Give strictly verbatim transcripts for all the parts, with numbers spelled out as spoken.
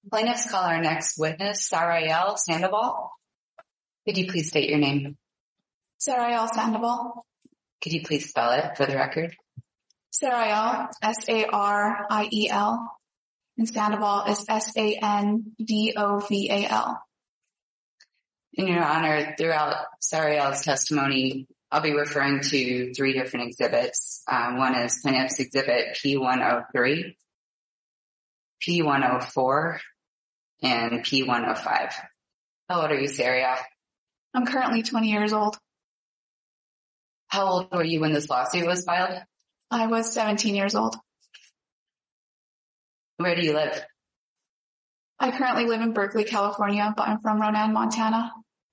Plaintiffs call our next witness, Sarael Sandoval. Could you please state your name? Sarael Sandoval. Could you please spell it for the record? Sarael, S A R I E L, and Sandoval is S A N D O V A L. In your honor, throughout Sarael's testimony, I'll be referring to three different exhibits. Um, one is Plaintiff's Exhibit P one oh three, P one oh four, and P one oh five. How old are you, Sarael? I'm currently twenty years old. How old were you when this lawsuit was filed? I was seventeen years old. Where do you live? I currently live in Berkeley, California, but I'm from Ronan, Montana.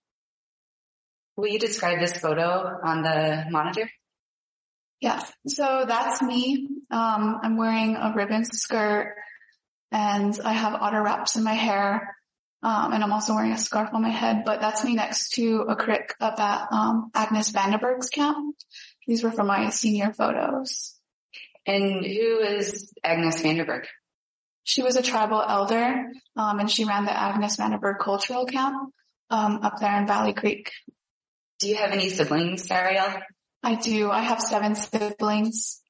Will you describe this photo on the monitor? Yeah, so that's me. Um, I'm wearing a ribbon skirt and I have otter wraps in my hair. Um, and I'm also wearing a scarf on my head, but that's me next to a crick up at um, Agnes Vandenberg's camp. These were from my senior photos. And who is Agnes Vandenberg? She was a tribal elder, um, and she ran the Agnes Vandenberg Cultural Camp um, up there in Valley Creek. Do you have any siblings, Sarael? I do. I have seven siblings.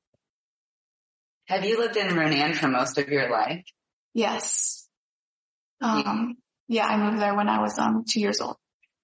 Have you lived in Ronan for most of your life? Yes. Um, yeah, I moved there when I was um, two years old.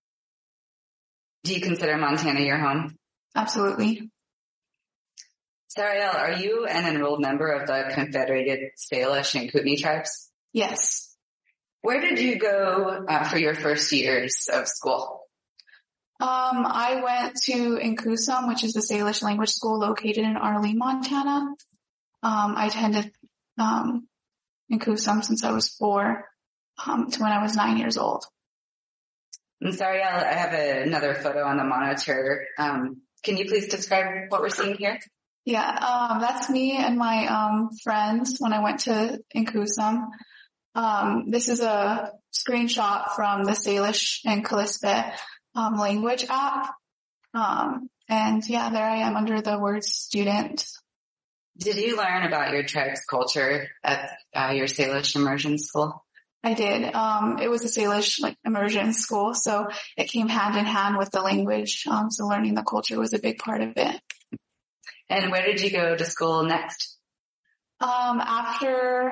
Do you consider Montana your home? Absolutely. Sarael, are you an enrolled member of the Confederated Salish and Kootenai tribes? Yes. Where did you go uh, for your first years of school? Um, I went to Inkusum, which is the Salish language school located in Arlene, Montana. Um, I attended um, Inkusum since I was four um, to when I was nine years old. And Sarael, I have a, another photo on the monitor. Um, can you please describe what we're seeing here? Yeah, um, that's me and my um, friends when I went to Inkusum. Um, this is a screenshot from the Salish and Kalispel um, language app. Um, and yeah, there I am under the word student. Did you learn about your tribe's culture at uh, your Salish immersion school? I did. Um, it was a Salish like immersion school, so it came hand in hand with the language. Um, so learning the culture was a big part of it. And where did you go to school next? Um, after,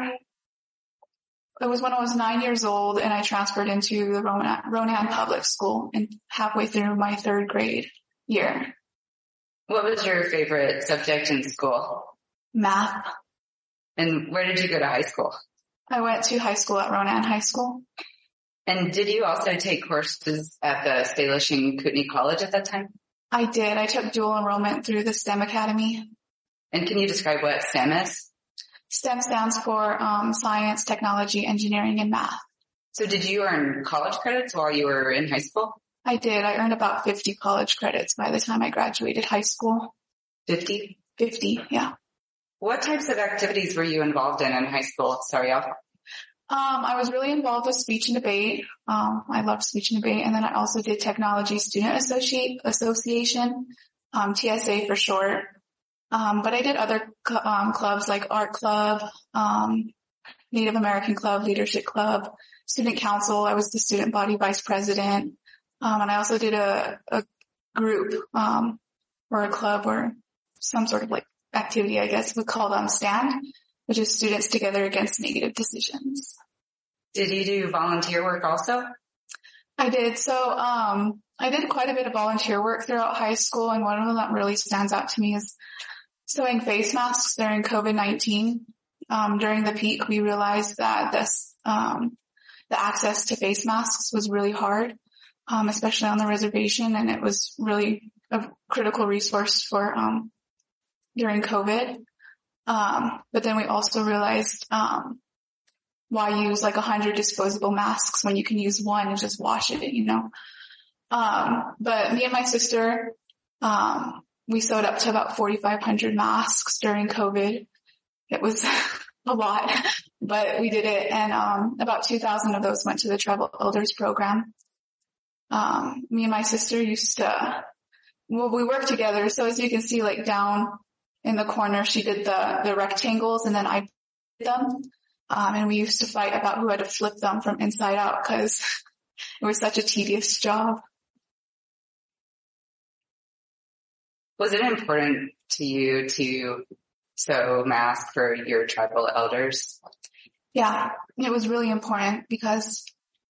it was when I was nine years old and I transferred into the Ronan, Ronan Public School and halfway through my third grade year. What was your favorite subject in school? Math. And where did you go to high school? I went to high school at Ronan High School. And did you also take courses at the Salish and Kootenai College at that time? I did. I took dual enrollment through the STEM Academy. And can you describe what STEM is? STEM stands for um, science, technology, engineering, and math. So did you earn college credits while you were in high school? I did. I earned about fifty college credits by the time I graduated high school. fifty? fifty, yeah. What types of activities were you involved in in high school, Sarael? Um, I was really involved with speech and debate. Um, I loved speech and debate. And then I also did Technology Student Associate Association, um, T S A for short. Um, but I did other um, clubs like Art Club, um, Native American Club, Leadership Club, Student Council. I was the student body vice president. Um, and I also did a, a group um, or a club or some sort of like activity, I guess, we call them STAND, which is Students Together Against Negative Decisions. Did you do volunteer work also? I did. So um, I did quite a bit of volunteer work throughout high school, and one of them that really stands out to me is sewing face masks during COVID nineteen. Um, during the peak, we realized that this um, the access to face masks was really hard, um, especially on the reservation, and it was really a critical resource for um, during COVID. Um, but then we also realized, um, why use like a hundred disposable masks when you can use one and just wash it, you know? Um, but me and my sister, um, we sewed up to about forty-five hundred masks during COVID. It was a lot, but we did it. And, um, about two thousand of those went to the Tribal Elders program. Um, me and my sister used to, well, we worked together. So as you can see, like down in the corner, she did the, the rectangles and then I did them. Um, and we used to fight about who had to flip them from inside out because it was such a tedious job. Was it important to you to sew masks for your tribal elders? Yeah, it was really important because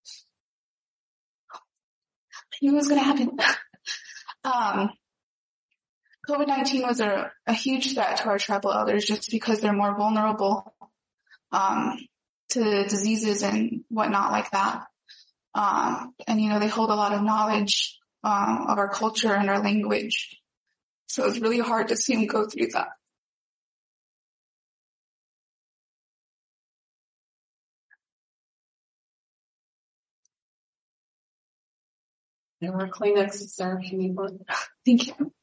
I knew it was going to happen. um, COVID nineteen was a, a huge threat to our tribal elders just because they're more vulnerable um, to diseases and whatnot like that. Um, and, you know, they hold a lot of knowledge um, of our culture and our language. So it's really hard to see them go through that. There were Kleenexes, sir, if you need one. Thank you.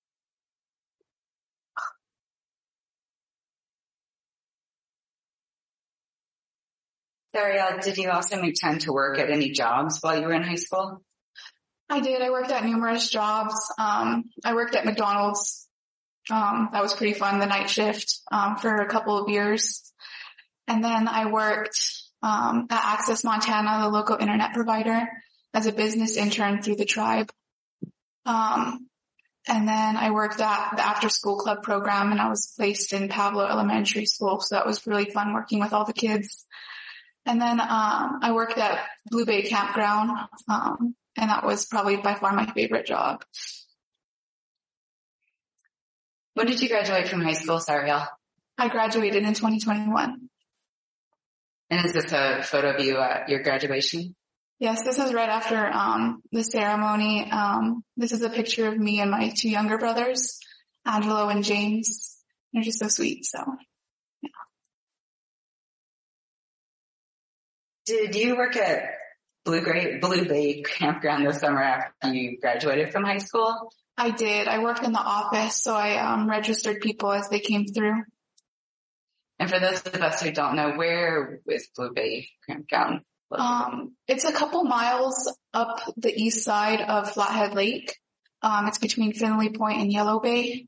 Sariel, did you also make time to work at any jobs while you were in high school? I did. I worked at numerous jobs. Um, I worked at McDonald's. Um, that was pretty fun, the night shift, um, for a couple of years. And then I worked, um, at Access Montana, the local internet provider, as a business intern through the tribe. Um, and then I worked at the after school club program and I was placed in Pablo Elementary School. So that was really fun working with all the kids. And then, um, I worked at Blue Bay Campground, um, and that was probably by far my favorite job. When did you graduate from high school, Sariel? I graduated in twenty twenty-one. And is this a photo of you at your graduation? Yes, this is right after um, the ceremony. Um, this is a picture of me and my two younger brothers, Angelo and James. They're just so sweet, so. Did you work at Blue, Gray, Blue Bay Campground this summer after you graduated from high school? I did. I worked in the office, so I um, registered people as they came through. And for those of us who don't know, where is Blue Bay Campground? Um, it's a couple miles up the east side of Flathead Lake. Um, it's between Finley Point and Yellow Bay.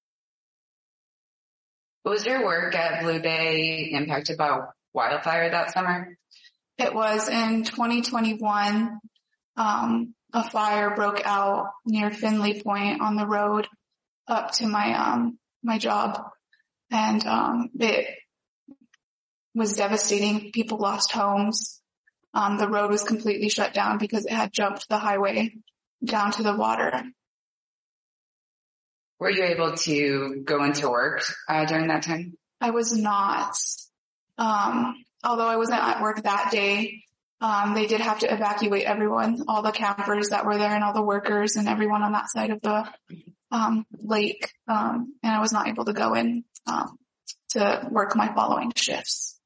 Was your work at Blue Bay impacted by wildfire that summer? It was in twenty twenty-one. Um, a fire broke out near Finley Point on the road up to my, um, my job. And, um, it was devastating. People lost homes. Um, the road was completely shut down because it had jumped the highway down to the water. Were you able to go into work uh, during that time? I was not. Um, although I wasn't at work that day, um, they did have to evacuate everyone, all the campers that were there and all the workers and everyone on that side of the um, lake. Um, and I was not able to go in um, to work my following shifts.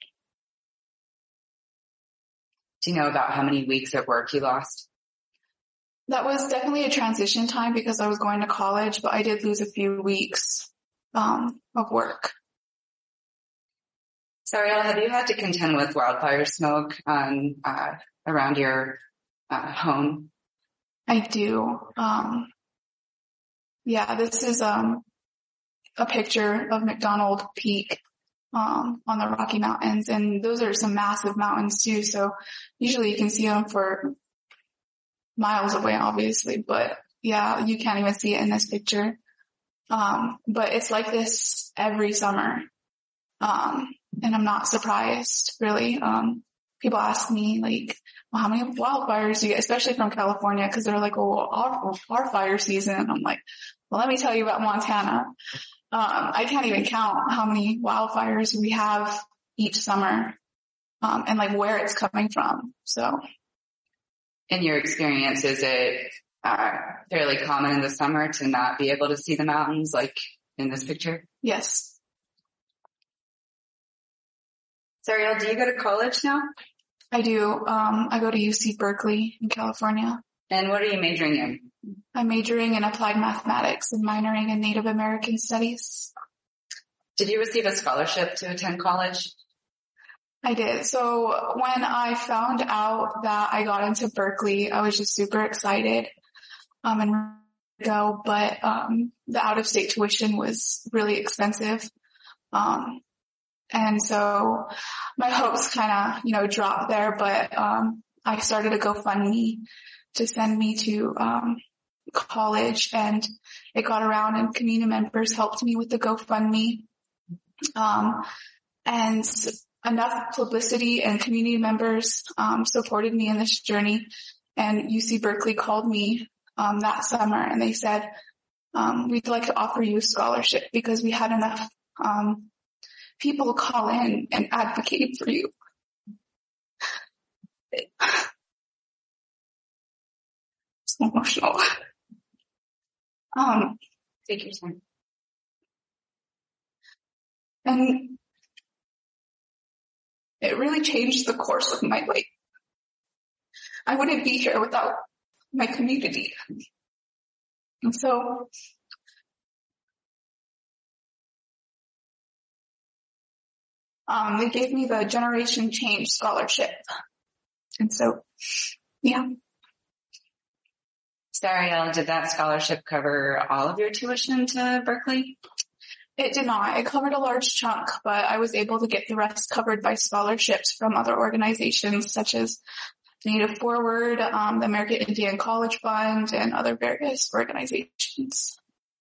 Do you know about how many weeks of work you lost? That was definitely a transition time because I was going to college, but I did lose a few weeks um, of work. Sariel, have you had to contend with wildfire smoke um, uh, around your uh, home? I do. Um, yeah, this is um, a picture of McDonald Peak um, on the Rocky Mountains, and those are some massive mountains too. So usually you can see them for miles away, obviously, but yeah, you can't even see it in this picture. Um, but it's like this every summer. Um, and I'm not surprised, really. Um, people ask me, like, well, how many wildfires do you get, especially from California, because they're like, oh, our, our fire season. I'm like, well, let me tell you about Montana. Um, I can't even count how many wildfires we have each summer, um, and like where it's coming from. So. In your experience, is it uh, fairly common in the summer to not be able to see the mountains like in this picture? Yes. Sariel, do you go to college now? I do. Um, I go to U C Berkeley in California. And what are you majoring in? I'm majoring in applied mathematics and minoring in Native American studies. Did you receive a scholarship to attend college? I did. So when I found out that I got into Berkeley, I was just super excited, um, and go, but, um, the out of state tuition was really expensive. Um, And so my hopes kind of, you know, dropped there, but, um, I started a GoFundMe to send me to, um, college, and it got around, and community members helped me with the GoFundMe. Um, and enough publicity and community members, um, supported me in this journey. And U C Berkeley called me, um, that summer, and they said, um, we'd like to offer you a scholarship because we had enough, um, people call in and advocate for you. It's emotional. Um, Take your time. And it really changed the course of my life. I wouldn't be here without my community. And so um, they gave me the Generation Change Scholarship. And so, yeah. Sariel, did that scholarship cover all of your tuition to Berkeley? It did not. It covered a large chunk, but I was able to get the rest covered by scholarships from other organizations such as Native Forward, um, the American Indian College Fund, and other various organizations.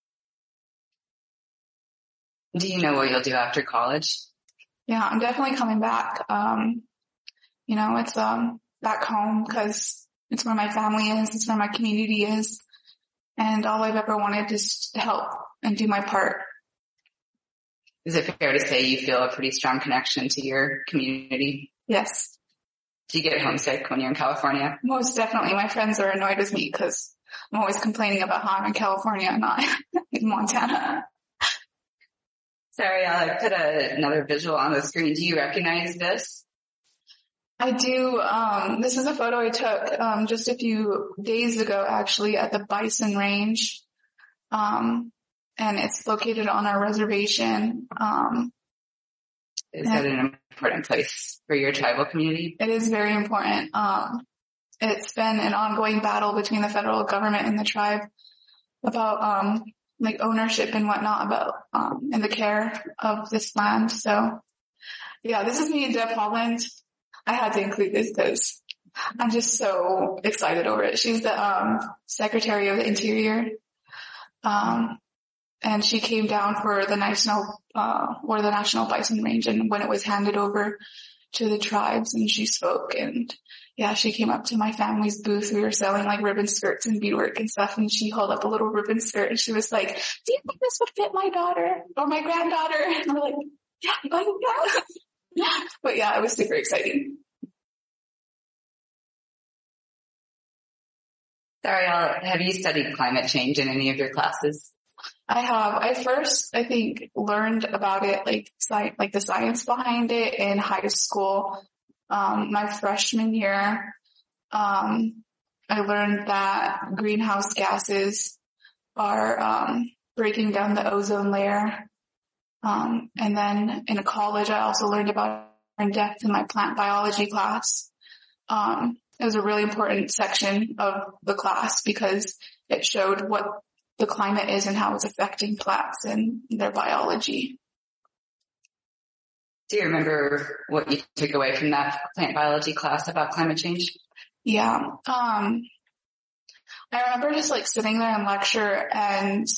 Do you know what you'll do after college? Yeah, I'm definitely coming back. Um, you know, it's um back home because it's where my family is, it's where my community is, and all I've ever wanted is to help and do my part. Is it fair to say you feel a pretty strong connection to your community? Yes. Do you get homesick when you're in California? Most definitely. My friends are annoyed with me because I'm always complaining about how I'm in California and not in Montana. Sorry, I put a, another visual on the screen. Do you recognize this? I do. Um, this is a photo I took um, just a few days ago, actually, at the Bison Range. Um, and it's located on our reservation. Um, Is that an important place for your tribal community? It is very important. Um, it's been an ongoing battle between the federal government and the tribe about, um, like ownership and whatnot about, um, and the care of this land. So yeah, this is me and Deb Holland. I had to include this because I'm just so excited over it. She's the, um, Secretary of the Interior. Um, and she came down for the national, uh, or the National Bison Range, and when it was handed over to the tribes, and she spoke, and yeah, she came up to my family's booth. We were selling like ribbon skirts and beadwork and stuff, and she held up a little ribbon skirt, and she was like, "Do you think this would fit my daughter or my granddaughter?" And we're like, "Yeah, yeah, yeah." But yeah, it was super exciting. Sariel, have you studied climate change in any of your classes? I have. I first, I think, learned about it, like, sci- like the science behind it in high school. Um, my freshman year, um, I learned that greenhouse gases are, um, breaking down the ozone layer. Um, and then in college, I also learned about it in depth in my plant biology class. Um, it was a really important section of the class because it showed what the climate is and how it's affecting plants and their biology. Do you remember what you took away from that plant biology class about climate change? Yeah. Um, I remember just like sitting there in lecture, and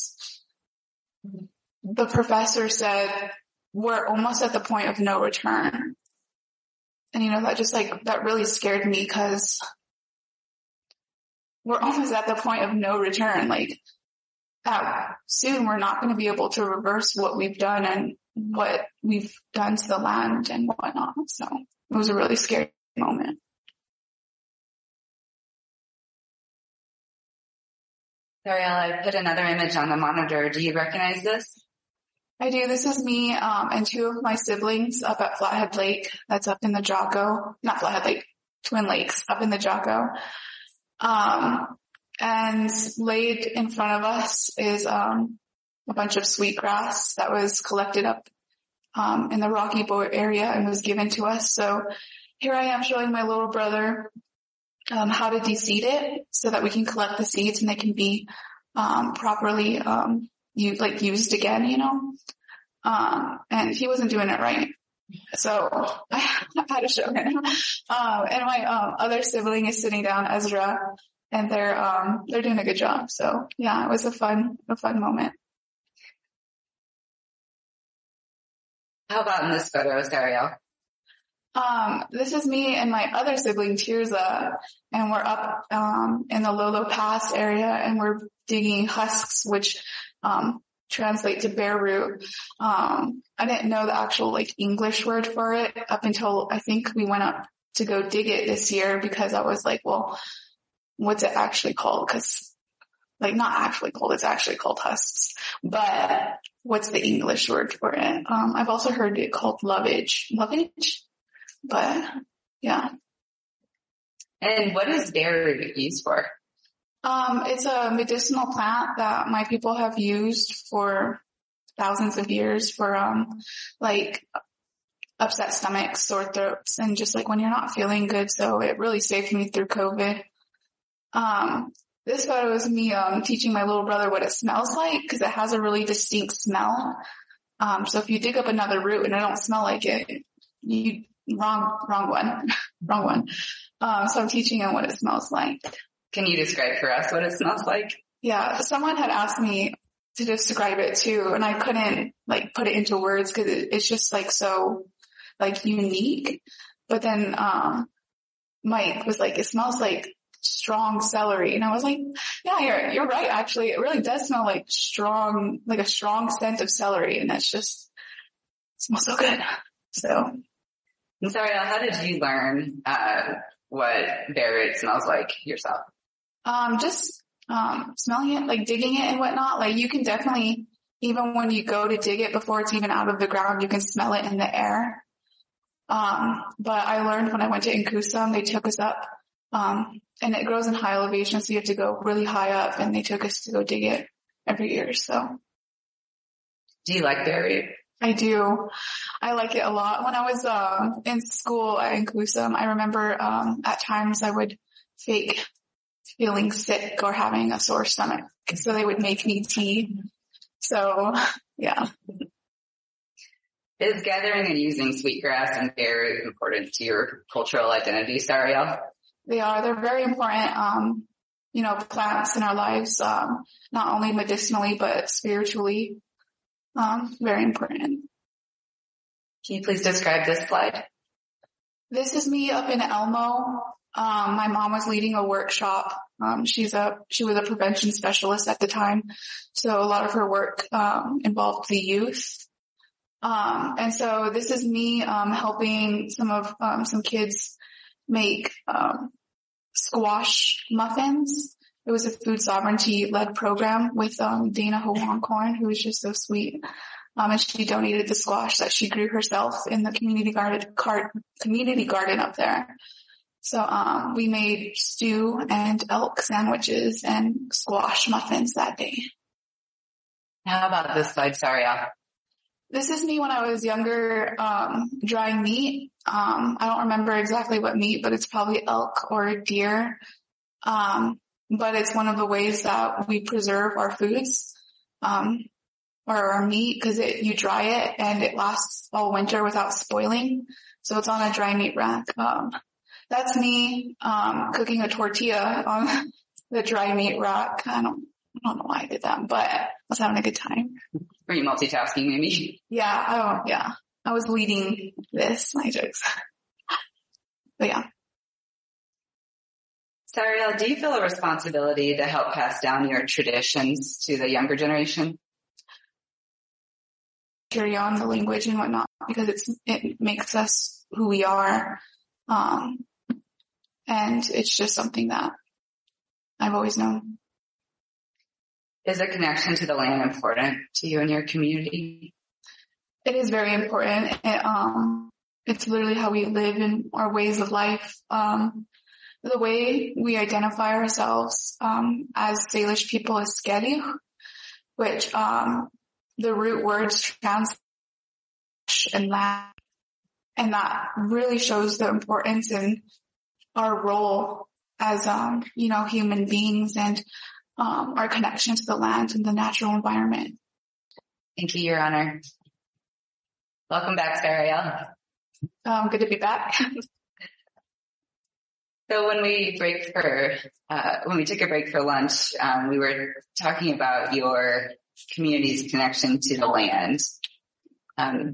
the professor said, "We're almost at the point of no return." And you know, that just like, that really scared me because we're almost at the point of no return. Like, Uh, soon we're not going to be able to reverse what we've done and what we've done to the land and whatnot. So it was a really scary moment. Sariel, I put another image on the monitor. Do you recognize this? I do. This is me um, and two of my siblings up at Flathead Lake. That's up in the Jocko. Not Flathead Lake, Twin Lakes, up in the Jocko. Um, And laid in front of us is um, a bunch of sweetgrass that was collected up um, in the Rocky Boy area and was given to us. So here I am showing my little brother um, how to de-seed it so that we can collect the seeds and they can be um, properly um, u- like used again, you know. Um, and he wasn't doing it right. So I had to show him. Um, and my um, other sibling is sitting down, Ezra, and they're um, they're doing a good job. So yeah, it was a fun a fun moment. How about in this photo, Sariel? Um, this is me and my other sibling, Tirza, and we're up um, in the Lolo Pass area, and we're digging husks, which um, translate to bear root. Um, I didn't know the actual like English word for it up until I think we went up to go dig it this year, because I was like, well, what's it actually called? Because like not actually called, it's actually called husks. But what's the English word for it? Um, I've also heard it called lovage. Lovage? But yeah. And what is bear root used for? Um, it's a medicinal plant that my people have used for thousands of years for, um, like upset stomachs, sore throats, and just like when you're not feeling good. So it really saved me through COVID. Um, this photo is me, um, teaching my little brother what it smells like, because it has a really distinct smell. Um, so if you dig up another root and it don't smell like it, you, wrong, wrong one, wrong one. Um, so I'm teaching him what it smells like. Can you describe for us what it smells like? Yeah, someone had asked me to describe it too, and I couldn't like put it into words because it, it's just like so like unique. But then um Mike was like, it smells like strong celery, and I was like, yeah, you're you're right. Actually, it really does smell like strong, like a strong scent of celery, and that's just it smells so good. So, and sorry, how did you learn uh what bear root smells like yourself? Um, just, um, smelling it, like digging it and whatnot. Like you can definitely, even when you go to dig it before it's even out of the ground, you can smell it in the air. Um, but I learned when I went to Inkusum, they took us up, um, and it grows in high elevation. So you have to go really high up, and they took us to go dig it every year. So. Do you like bear root? I do. I like it a lot. When I was, um, in school at Inkusum, I remember, um, at times I would fake feeling sick or having a sore stomach. So they would make me tea. So, yeah. Is gathering and using sweetgrass and bear root important to your cultural identity, Sariel? They are. They're very important, um, you know, plants in our lives, um, not only medicinally, but spiritually. Um, very important. Can you please describe this slide? This is me up in Elmo. Um, my mom was leading a workshop. Um, she's a, she was a prevention specialist at the time. So a lot of her work, um, involved the youth. Um, and so this is me, um, helping some of, um, some kids make, um, squash muffins. It was a food sovereignty led program with, um, Dana Hohonkorn, who was just so sweet. Um, and she donated the squash that she grew herself in the community garden, car, community garden up there. So, um, we made stew and elk sandwiches and squash muffins that day. How about this slide, Sariel? This is me when I was younger, um, drying meat. Um, I don't remember exactly what meat, but it's probably elk or deer. Um, but it's one of the ways that we preserve our foods, um, or our meat, because it, you dry it and it lasts all winter without spoiling. So it's on a dry meat rack. Um, That's me, um, cooking a tortilla on the dry meat rack. I don't, I don't know why I did that, but I was having a good time. Were you multitasking maybe? Yeah, oh, yeah. I was leading this, my jokes. But yeah. Sariel, do you feel a responsibility to help pass down your traditions to the younger generation? Carry on the language and whatnot, because it's, it makes us who we are. Um, And it's just something that I've always known. Is a connection to the land important to you and your community? It is very important. It, um, it's literally how we live in our ways of life. Um, the way we identify ourselves, um, as Salish people is Skedich, which, um, the root words translate and land. And that really shows the importance in our role as, um, you know, human beings and, um, our connection to the land and the natural environment. Thank you, Your Honor. Welcome back, Sariel. Um, good to be back. So when we break for, uh, when we took a break for lunch, um, we were talking about your community's connection to the land. Um,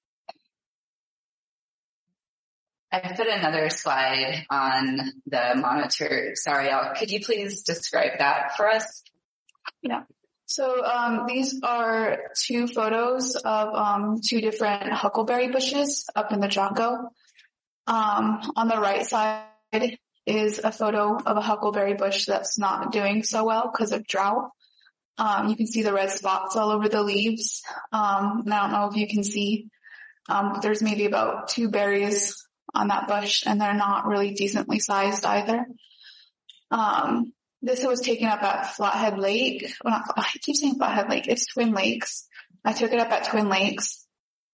I put another slide on the monitor. Sorry, Al, could you please describe that for us? Yeah. So um, these are two photos of um, two different huckleberry bushes up in the Jocko. Um, on the right side is a photo of a huckleberry bush that's not doing so well because of drought. Um, you can see the red spots all over the leaves. Um, and I don't know if you can see, um, but there's maybe about two berries on that bush, and they're not really decently sized either. Um, this was taken up at Flathead Lake. Well, not, I keep saying Flathead Lake. It's Twin Lakes. I took it up at Twin Lakes.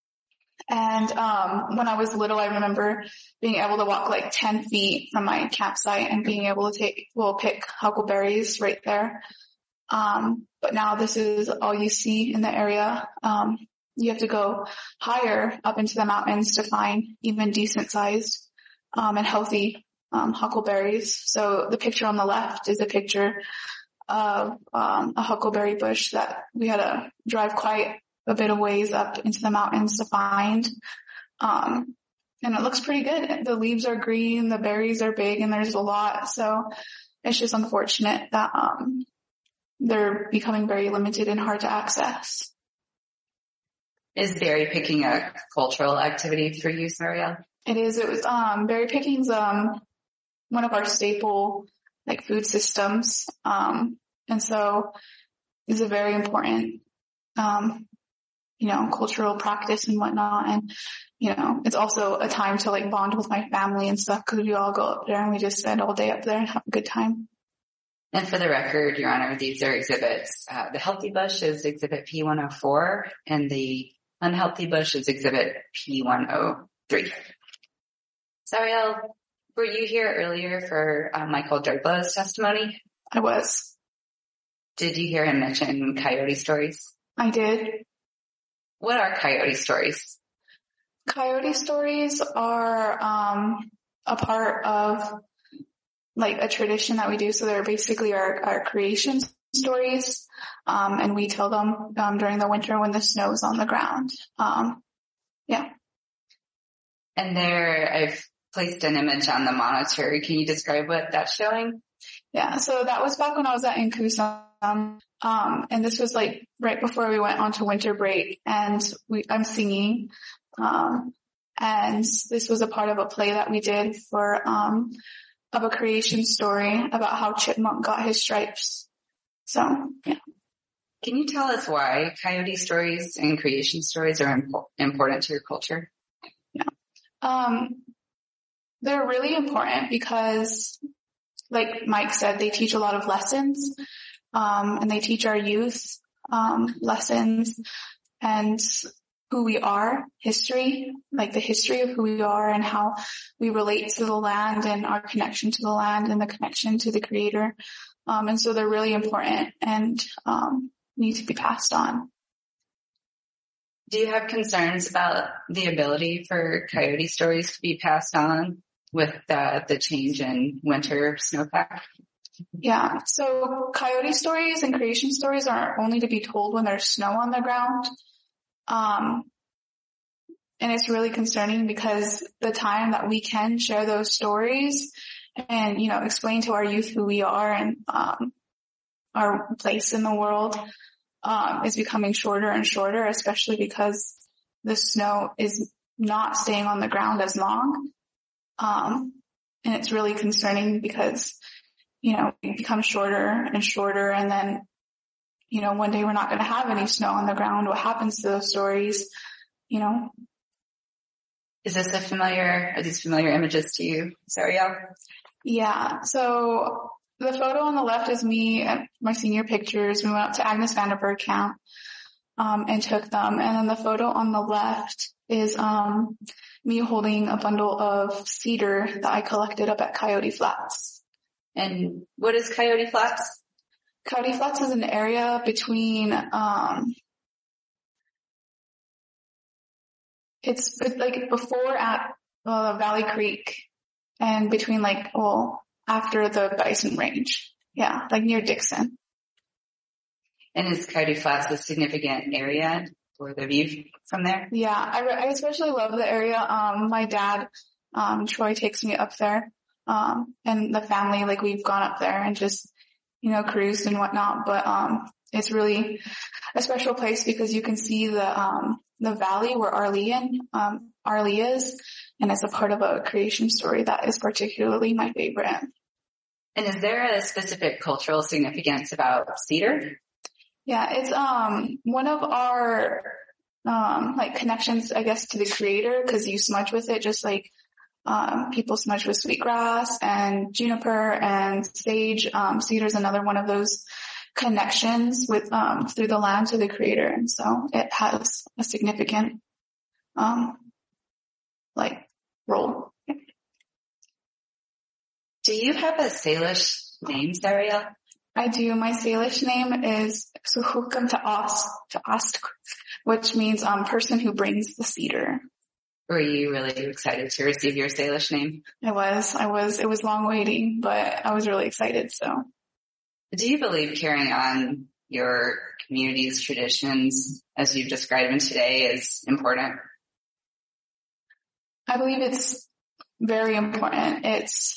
And um, when I was little, I remember being able to walk like ten feet from my campsite and being able to take, well, pick huckleberries right there. Um, but now this is all you see in the area. Um, you have to go higher up into the mountains to find even decent sized, um, and healthy, um, huckleberries. So the picture on the left is a picture of, um, a huckleberry bush that we had to drive quite a bit of ways up into the mountains to find. Um, and it looks pretty good. The leaves are green, the berries are big, and there's a lot. So it's just unfortunate that, um, they're becoming very limited and hard to access. Is berry picking a cultural activity for you, Sariel? It is. It was, um, berry picking's, um, one of our staple, like, food systems. Um, and so it's a very important, um, you know, cultural practice and whatnot. And, you know, it's also a time to like bond with my family and stuff because we all go up there and we just spend all day up there and have a good time. And for the record, Your Honor, these are exhibits. Uh, the healthy bush is exhibit P one oh four and the unhealthy bush is exhibit P one oh three. Sariel, were you here earlier for uh, Michael Derblow's testimony? I was. Did you hear him mention coyote stories? I did. What are coyote stories? Coyote stories are um, a part of like a tradition that we do. So they're basically our, our creation stories. Um, and we tell them um, during the winter when the snow's on the ground. Um, yeah. And there, I've placed an image on the monitor. Can you describe what that's showing? Yeah. So that was back when I was at Inkusum. Um, and this was like right before we went on to winter break, and we, I'm singing. Um, and this was a part of a play that we did for, um, of a creation story about how Chipmunk got his stripes. So, yeah. Can you tell us why coyote stories and creation stories are impo- important to your culture? Yeah. Um, they're really important because, like Mike said, they teach a lot of lessons. Um, and they teach our youth, um, lessons and who we are, history, like the history of who we are and how we relate to the land and our connection to the land and the connection to the creator. Um, and so they're really important and, um, need to be passed on. Do you have concerns about the ability for coyote stories to be passed on with uh, the change in winter snowpack? Yeah. So coyote stories and creation stories are only to be told when there's snow on the ground. Um, and it's really concerning because the time that we can share those stories and, you know, explain to our youth who we are and, um, our place in the world, um, is becoming shorter and shorter, especially because the snow is not staying on the ground as long. Um, and it's really concerning because, you know, it becomes shorter and shorter, and then, you know, one day we're not going to have any snow on the ground. What happens to those stories, you know? Is this a familiar, are these familiar images to you, Sariel? Yeah. So the photo on the left is me at my senior pictures. We went up to Agnes Vanderburg Camp, um, and took them. And then the photo on the left is, um, me holding a bundle of cedar that I collected up at Coyote Flats. And what is Coyote Flats? Coyote Flats is an area between, um, It's like before at uh, Valley Creek and between like, well, after the Bison Range. Yeah, like near Dixon. And is Coyote Flats a significant area for the view from there? Yeah, I, I especially love the area. Um, my dad, um, Troy takes me up there. Um, and the family, like we've gone up there and just, you know, cruised and whatnot. But, um, it's really a special place because you can see the, um, the valley where Arlean, um, Arlie is. And it's a part of a creation story that is particularly my favorite. And is there a specific cultural significance about cedar? Yeah, it's, um, one of our, um, like connections, I guess, to the creator because you smudge with it just like, Um, people smudge with sweetgrass and juniper and sage. Um, cedar is another one of those connections with, um, through the land to the creator. And so it has a significant, um, like role. Do you have a Salish name, Sariel? I do. My Salish name is Suhukam to Ost, to Ost, which means, um, person who brings the cedar. Were you really excited to receive your Salish name? I was, I was, it was long waiting, but I was really excited. So. Do you believe carrying on your community's traditions as you've described them today is important? I believe it's very important. It's,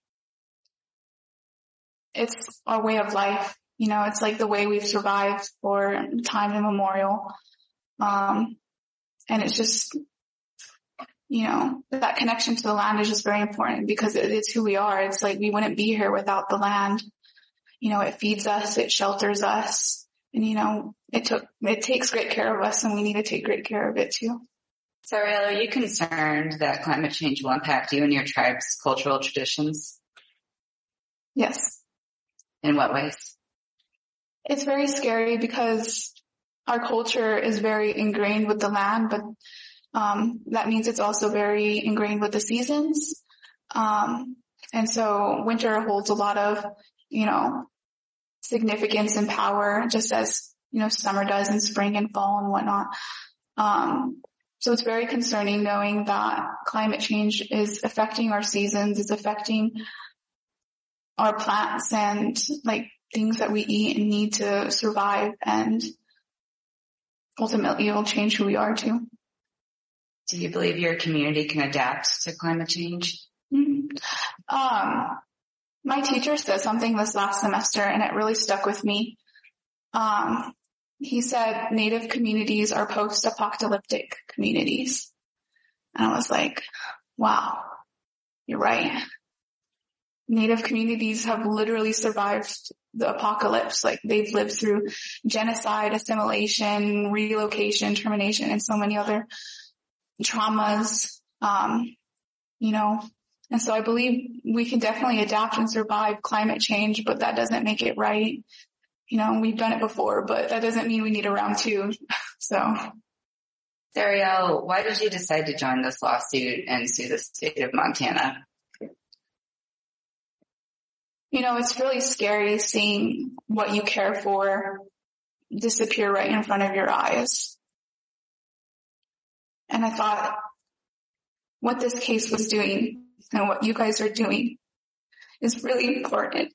it's our way of life. You know, it's like the way we've survived for time immemorial. Um, and it's just, you know, that connection to the land is just very important because it, it's who we are. It's like we wouldn't be here without the land. You know, it feeds us, it shelters us, and you know, it took, it takes great care of us and we need to take great care of it too. Sariel, are you concerned that climate change will impact you and your tribe's cultural traditions? Yes. In what ways? It's very scary because our culture is very ingrained with the land, but Um, that means it's also very ingrained with the seasons. Um, and so winter holds a lot of, you know, significance and power just as, you know, summer does in spring and fall and whatnot. Um, so it's very concerning knowing that climate change is affecting our seasons, is affecting our plants and like things that we eat and need to survive, and ultimately it will change who we are too. Do you believe your community can adapt to climate change? Mm-hmm. Um, my teacher said something this last semester and it really stuck with me. Um, he said Native communities are post-apocalyptic communities. And I was like, wow, you're right. Native communities have literally survived the apocalypse. Like they've lived through genocide, assimilation, relocation, termination, and so many other traumas, um, you know, and so I believe we can definitely adapt and survive climate change, but that doesn't make it right. You know, we've done it before, but that doesn't mean we need a round two. So. Sariel, why did you decide to join this lawsuit and sue the state of Montana? You know, it's really scary seeing what you care for disappear right in front of your eyes. And I thought what this case was doing and what you guys are doing is really important.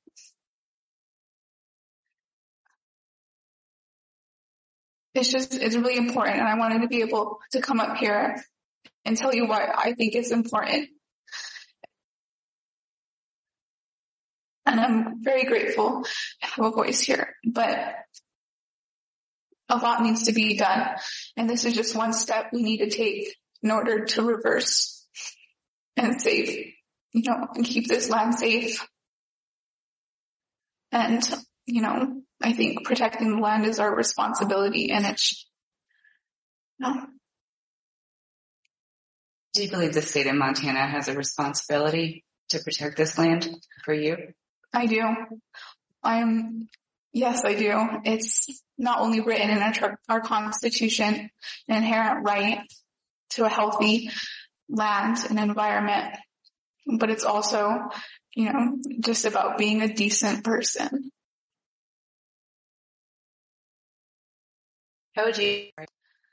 It's just, it's really important. And I wanted to be able to come up here and tell you why I think it's important. And I'm very grateful to have a voice here, but a lot needs to be done. And this is just one step we need to take in order to reverse and save, you know, and keep this land safe. And, you know, I think protecting the land is our responsibility, and it's, no. Do you believe the state of Montana has a responsibility to protect this land for you? I do. I'm, yes, I do. It's not only written in our, our Constitution, an inherent right to a healthy land and environment, but it's also, you know, just about being a decent person. How would you?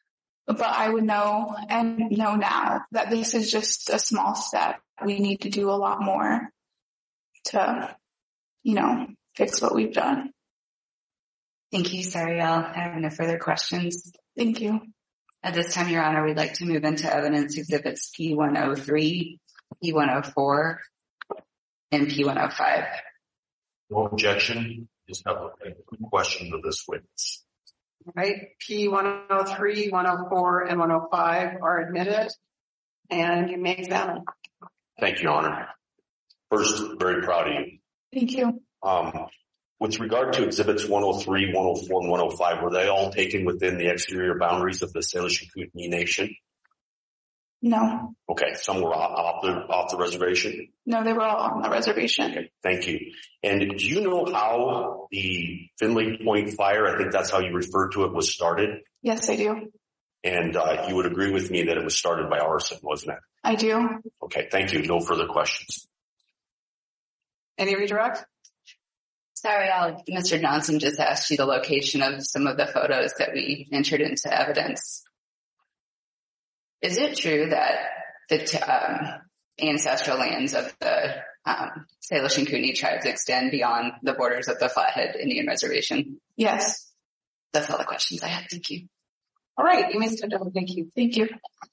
but I would know and know now that this is just a small step. We need to do a lot more to, you know, fix what we've done. Thank you, Sariel. I have no further questions. Thank you. At this time, Your Honor, we'd like to move into evidence exhibits P one oh three, P one oh four, and P one oh five. No objection. Just have a quick question of this witness. All right. P one oh three, one oh four, and one oh five are admitted, and you may examine. Thank you, Your Honor. First, very proud of you. Thank you. Um, with regard to exhibits one oh three, one oh four, and one oh five, were they all taken within the exterior boundaries of the Salish and Kootenai Nation? No. Okay, some were off, off the off the reservation? No, they were all on the reservation. Okay, thank you. And do you know how the Finley Point fire, I think that's how you referred to it, was started? Yes, I do. And uh, you would agree with me that it was started by arson, wasn't it? I do. Okay, thank you. No further questions. Any redirect? Sorry, I'll, Mister Johnson just asked you the location of some of the photos that we entered into evidence. Is it true that the t- um, ancestral lands of the um, Salish and Kootenai tribes extend beyond the borders of the Flathead Indian Reservation? Yes. That's all the questions I had. Thank you. All right. You may stand up. Thank you. Thank you.